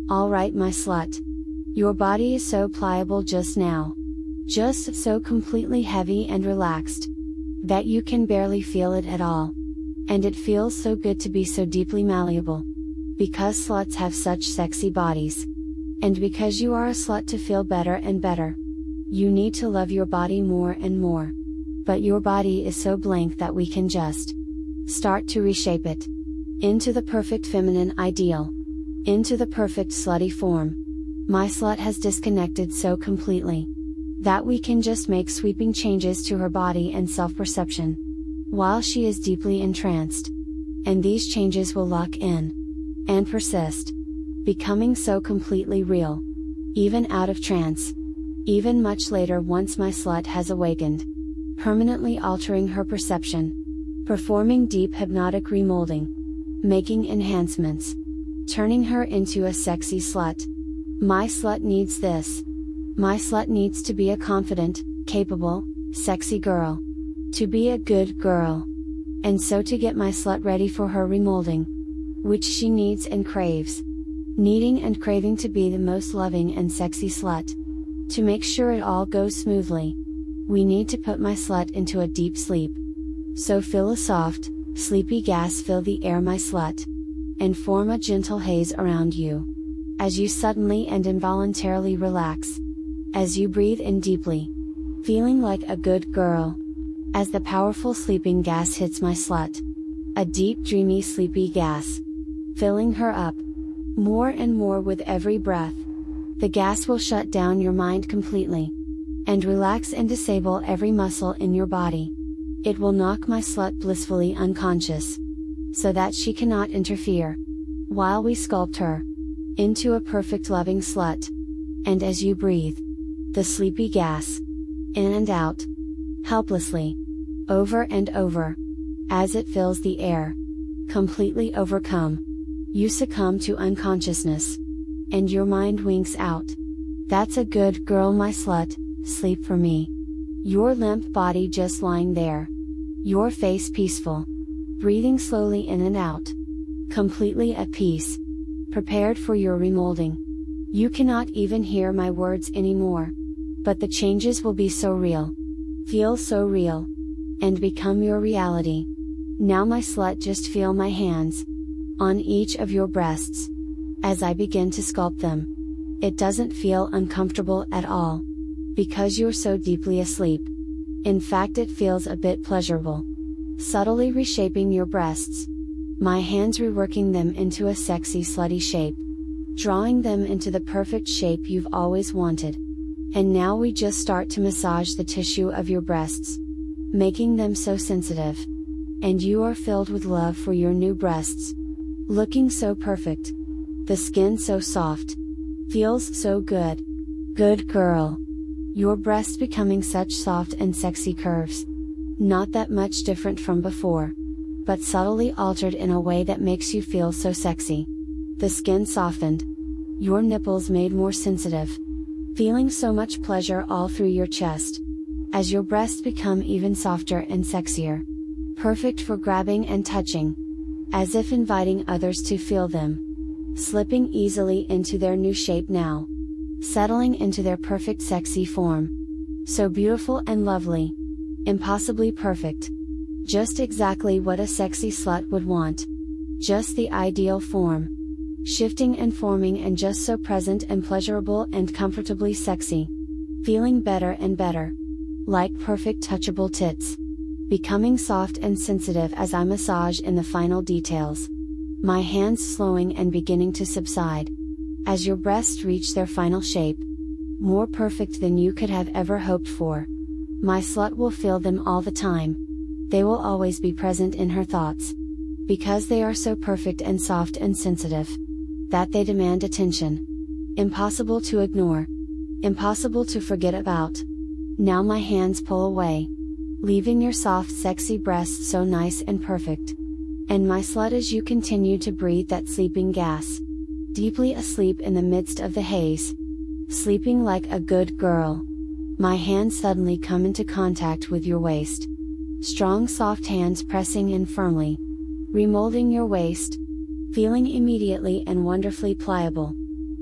Alright my slut. Your body is so pliable just now. Just so completely heavy and relaxed, that you can barely feel it at all. And it feels so good to be so deeply malleable. Because sluts have such sexy bodies. And because you are a slut to feel better and better. You need to love your body more and more. But your body is so blank that we can just start to reshape it into the perfect feminine ideal. Into the perfect slutty form. My slut has disconnected so completely that we can just make sweeping changes to her body and self-perception while she is deeply entranced. And these changes will lock in and persist, becoming so completely real, even out of trance, even much later once my slut has awakened, permanently altering her perception, performing deep hypnotic remolding, making enhancements, turning her into a sexy slut. My slut needs this. My slut needs to be a confident, capable, sexy girl. To be a good girl. And so to get my slut ready for her remolding, which she needs and craves. Needing and craving to be the most loving and sexy slut. To make sure it all goes smoothly, we need to put my slut into a deep sleep. So feel a soft, sleepy gas fill the air my slut. And form a gentle haze around you. As you suddenly and involuntarily relax. As you breathe in deeply. Feeling like a good girl. As the powerful sleeping gas hits my slut. A deep dreamy sleepy gas. Filling her up. More and more with every breath. The gas will shut down your mind completely. And relax and disable every muscle in your body. It will knock my slut blissfully unconscious. So that she cannot interfere. While we sculpt her into a perfect loving slut. And as you breathe the sleepy gas in and out, helplessly, over and over, as it fills the air, completely overcome, you succumb to unconsciousness, and your mind winks out. That's a good girl my slut, sleep for me. Your limp body just lying there. Your face peaceful. Breathing slowly in and out. Completely at peace. Prepared for your remolding. You cannot even hear my words anymore. But the changes will be so real. Feel so real. And become your reality. Now my slut, just feel my hands on each of your breasts as I begin to sculpt them. It doesn't feel uncomfortable at all. Because you're so deeply asleep. In fact, it feels a bit pleasurable. Subtly reshaping your breasts. My hands reworking them into a sexy slutty shape. Drawing them into the perfect shape you've always wanted. And now we just start to massage the tissue of your breasts. Making them so sensitive. And you are filled with love for your new breasts. Looking so perfect. The skin so soft. Feels so good. Good girl. Your breasts becoming such soft and sexy curves. Not that much different from before. But subtly altered in a way that makes you feel so sexy. The skin softened. Your nipples made more sensitive. Feeling so much pleasure all through your chest. As your breasts become even softer and sexier. Perfect for grabbing and touching. As if inviting others to feel them. Slipping easily into their new shape now. Settling into their perfect sexy form. So beautiful and lovely. Impossibly perfect. Just exactly what a sexy slut would want. Just the ideal form. Shifting and forming and just so present and pleasurable and comfortably sexy. Feeling better and better. Like perfect touchable tits. Becoming soft and sensitive as I massage in the final details. My hands slowing and beginning to subside. As your breasts reach their final shape. More perfect than you could have ever hoped for. My slut will feel them all the time. They will always be present in her thoughts. Because they are so perfect and soft and sensitive. That they demand attention. Impossible to ignore. Impossible to forget about. Now my hands pull away. Leaving your soft sexy breasts so nice and perfect. And my slut, as you continue to breathe that sleeping gas. Deeply asleep in the midst of the haze. Sleeping like a good girl. My hands suddenly come into contact with your waist. Strong soft hands pressing in firmly. Remolding your waist. Feeling immediately and wonderfully pliable.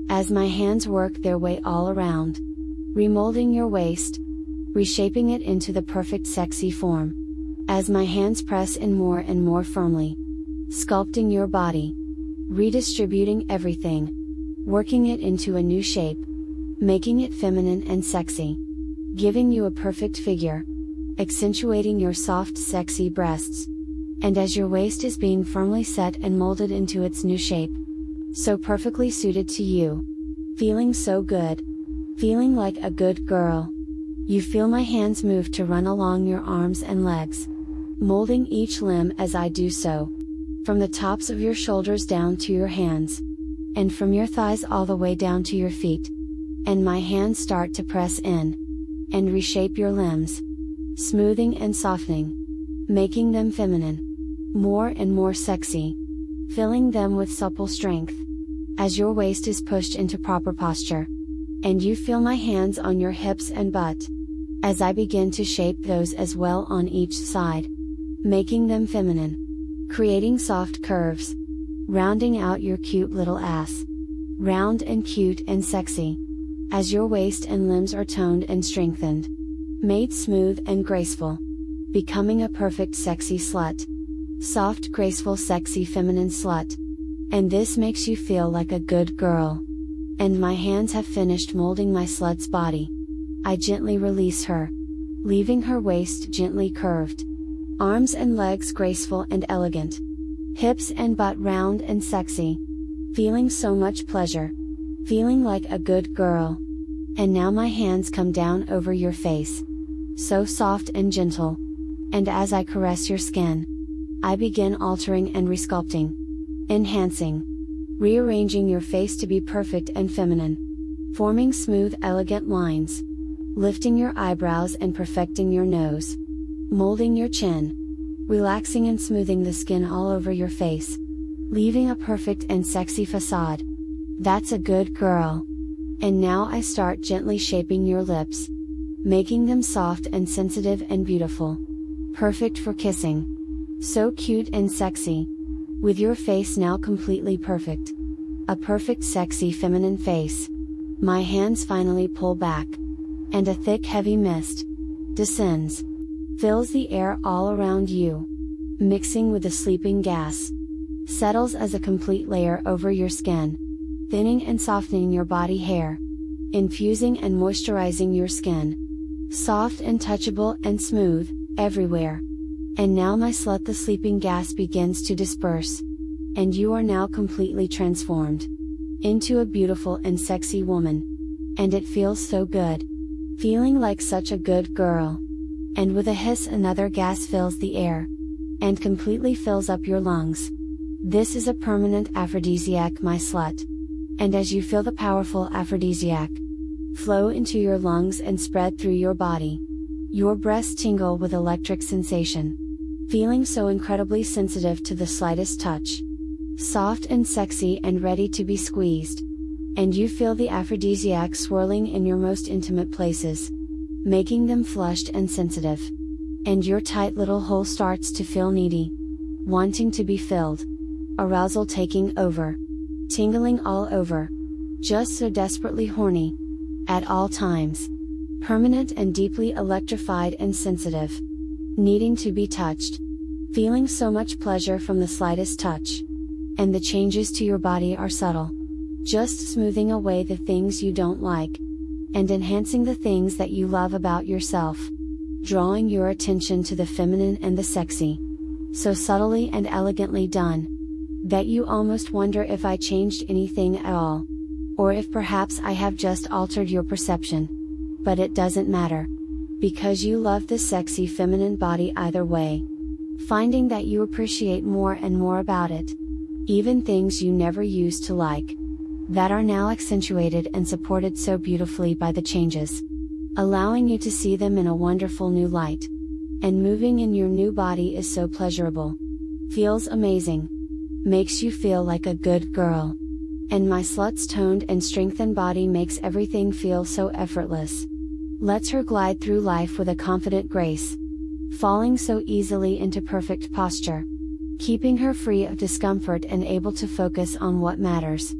as my hands work their way all around, remolding your waist, reshaping it into the perfect sexy form, as my hands press in more and more firmly, sculpting your body, redistributing everything, working it into a new shape, making it feminine and sexy, giving you a perfect figure, accentuating your soft sexy breasts, and as your waist is being firmly set and molded into its new shape, so perfectly suited to you, feeling so good, feeling like a good girl. You feel my hands move to run along your arms and legs, molding each limb as I do so, from the tops of your shoulders down to your hands, and from your thighs all the way down to your feet, and my hands start to press in, and reshape your limbs, smoothing and softening, making them feminine, more and more sexy, filling them with supple strength, as your waist is pushed into proper posture, and you feel my hands on your hips and butt, as I begin to shape those as well on each side, making them feminine, creating soft curves, rounding out your cute little ass, round and cute and sexy, as your waist and limbs are toned and strengthened, made smooth and graceful, becoming a perfect sexy slut, soft graceful sexy feminine slut, and this makes you feel like a good girl. And my hands have finished molding my slut's body. I gently release her, leaving her waist gently curved, arms and legs graceful and elegant, hips and butt round and sexy, feeling so much pleasure, feeling like a good girl. And now my hands come down over your face, so soft and gentle, and as I caress your skin, I begin altering and resculpting, enhancing, rearranging your face to be perfect and feminine, forming smooth elegant lines, lifting your eyebrows and perfecting your nose, molding your chin, relaxing and smoothing the skin all over your face, leaving a perfect and sexy facade. That's a good girl. And now I start gently shaping your lips, making them soft and sensitive and beautiful, perfect for kissing, so cute and sexy, with your face now completely perfect, a perfect sexy feminine face. My hands finally pull back, and a thick heavy mist descends, fills the air all around you, mixing with the sleeping gas, settles as a complete layer over your skin, thinning and softening your body hair, infusing and moisturizing your skin, soft and touchable and smooth, everywhere. And now my slut the sleeping gas begins to disperse, and you are now completely transformed into a beautiful and sexy woman, and it feels so good, feeling like such a good girl. And with a hiss another gas fills the air, and completely fills up your lungs. This is a permanent aphrodisiac, my slut. And as you feel the powerful aphrodisiac flow into your lungs and spread through your body, your breasts tingle with electric sensation, feeling so incredibly sensitive to the slightest touch, soft and sexy and ready to be squeezed. And you feel the aphrodisiac swirling in your most intimate places, making them flushed and sensitive. And your tight little hole starts to feel needy, wanting to be filled, arousal taking over, tingling all over, just so desperately horny, at all times, permanent and deeply electrified and sensitive, needing to be touched, feeling so much pleasure from the slightest touch. And the changes to your body are subtle, just smoothing away the things you don't like, and enhancing the things that you love about yourself, drawing your attention to the feminine and the sexy, so subtly and elegantly done, that you almost wonder if I changed anything at all, or if perhaps I have just altered your perception. But it doesn't matter, because you love the sexy feminine body either way, finding that you appreciate more and more about it, even things you never used to like, that are now accentuated and supported so beautifully by the changes, allowing you to see them in a wonderful new light. And moving in your new body is so pleasurable, feels amazing, makes you feel like a good girl. And my slut's toned and strengthened body makes everything feel so effortless, lets her glide through life with a confident grace, falling so easily into perfect posture, keeping her free of discomfort and able to focus on what matters.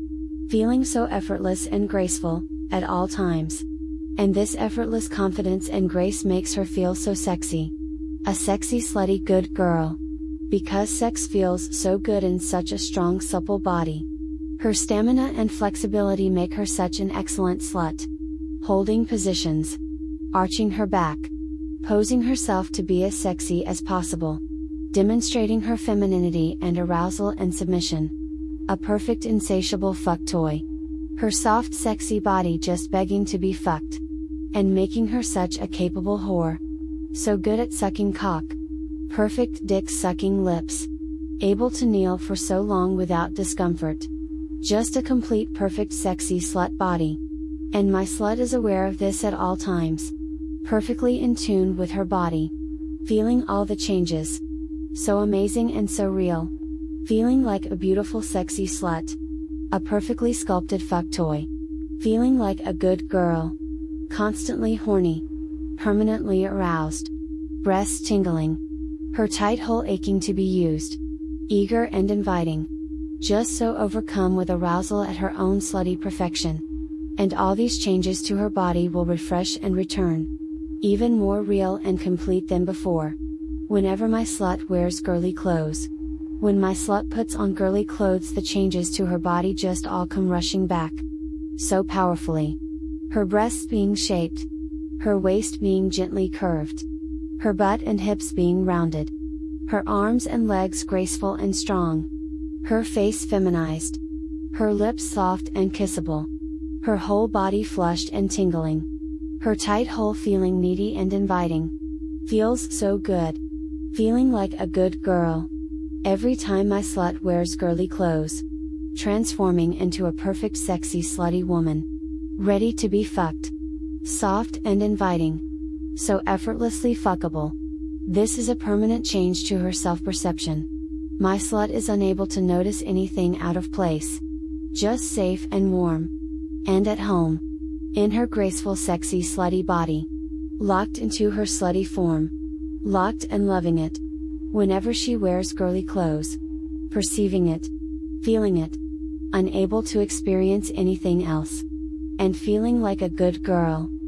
feeling so effortless and graceful, at all times. And this effortless confidence and grace makes her feel so sexy. A sexy slutty good girl. Because sex feels so good in such a strong supple body. Her stamina and flexibility make her such an excellent slut. Holding positions. Arching her back. Posing herself to be as sexy as possible. Demonstrating her femininity and arousal and submission. A perfect insatiable fuck toy. Her soft sexy body just begging to be fucked. And making her such a capable whore. So good at sucking cock. Perfect dick sucking lips. Able to kneel for so long without discomfort. Just a complete perfect sexy slut body. And my slut is aware of this at all times. Perfectly in tune with her body. Feeling all the changes. So amazing and so real. Feeling like a beautiful sexy slut. A perfectly sculpted fuck toy. Feeling like a good girl. Constantly horny. Permanently aroused. Breasts tingling. Her tight hole aching to be used. Eager and inviting. Just so overcome with arousal at her own slutty perfection. And all these changes to her body will refresh and return. Even more real and complete than before. Whenever my slut wears girly clothes. When my slut puts on girly clothes, the changes to her body just all come rushing back. So powerfully. Her breasts being shaped. Her waist being gently curved. Her butt and hips being rounded. Her arms and legs graceful and strong. Her face feminized. Her lips soft and kissable. Her whole body flushed and tingling. Her tight hole feeling needy and inviting. Feels so good. Feeling like a good girl. Every time my slut wears girly clothes. Transforming into a perfect sexy slutty woman. Ready to be fucked. Soft and inviting. So effortlessly fuckable. This is a permanent change to her self-perception. My slut is unable to notice anything out of place. Just safe and warm. And at home. In her graceful sexy slutty body. Locked into her slutty form. Locked and loving it. Whenever she wears girly clothes. Perceiving it. Feeling it. Unable to experience anything else. And feeling like a good girl.